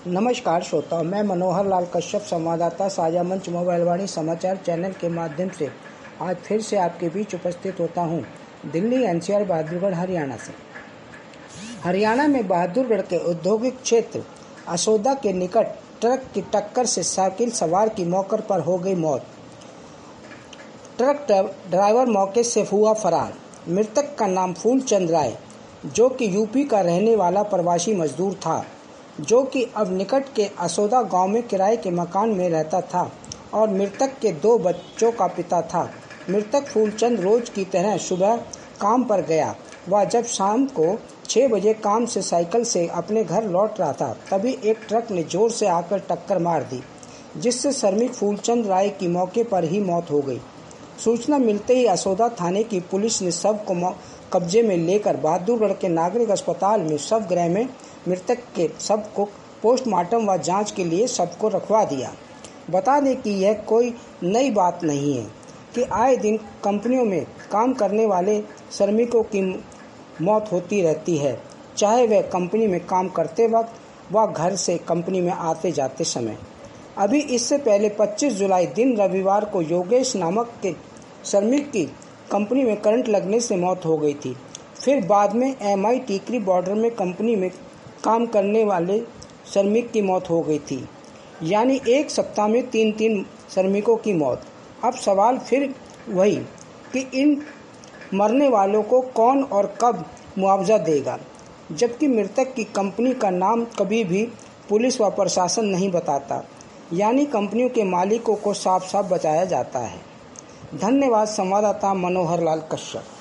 नमस्कार श्रोताओं, मैं मनोहर लाल कश्यप, संवाददाता साझा मंच मोबाइल वाणी समाचार चैनल के माध्यम से आज फिर से आपके बीच उपस्थित होता हूं। दिल्ली एनसीआर बहादुरगढ़ हरियाणा से। हरियाणा में बहादुरगढ़ के औद्योगिक क्षेत्र असोदा के निकट ट्रक की टक्कर से साइकिल सवार की मौके पर हो गई मौत। ट्रक ड्राइवर मौके से हुआ फरार। मृतक का नाम फूलचंद राय, जो कि यूपी का रहने वाला प्रवासी मजदूर था, जो कि अब निकट के असोदा गांव में किराए के मकान में रहता था और मृतक के 2 बच्चों का पिता था। मृतक फूलचंद रोज की तरह सुबह काम पर गया। वह जब शाम को 6 बजे काम से साइकिल से अपने घर लौट रहा था, तभी एक ट्रक ने जोर से आकर टक्कर मार दी, जिससे श्रमिक फूलचंद राय की मौके पर ही मौत हो गई। सूचना मिलते ही असोदा थाने की पुलिस ने शव को कब्जे में लेकर बहादुरगढ़ के नागरिक अस्पताल में शव गृह में मृतक के शव को पोस्टमार्टम व जांच के लिए शव को रखवा दिया। बता दें कि यह कोई नई बात नहीं है कि आए दिन कंपनियों में काम करने वाले श्रमिकों की मौत होती रहती है, चाहे वह कंपनी में काम करते वक्त व घर से कंपनी में आते जाते समय। अभी इससे पहले 25 जुलाई दिन रविवार को योगेश नामक के श्रमिक की कंपनी में करंट लगने से मौत हो गई थी। फिर बाद में MI टीकरी बॉर्डर में कंपनी में काम करने वाले श्रमिक की मौत हो गई थी, यानी एक सप्ताह में 3 श्रमिकों की मौत। अब सवाल फिर वही कि इन मरने वालों को कौन और कब मुआवजा देगा, जबकि मृतक की कंपनी का नाम कभी भी पुलिस व प्रशासन नहीं बताता, यानी कंपनियों के मालिकों को साफ साफ बताया जाता है। धन्यवाद। संवाददाता मनोहर लाल कश्यप।